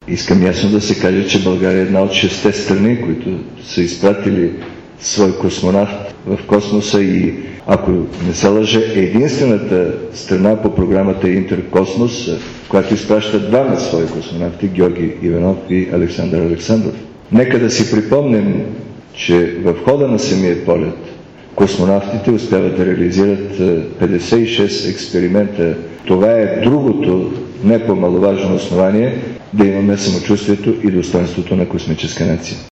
Искам ясно да се каже, че България е една от 6 страни, които са изпратили свой космонавт в космоса и, ако не се лъжа, единствената страна по програмата Интеркосмос, която изпраща двама свои космонавти, Георги Иванов и Александър Александров. Нека да си припомним, че в хода на самия полет космонавтите успяват да реализират 56 експеримента. Това е другото не по-маловажно основание да имаме самочувствието и достоинството на космическа нация.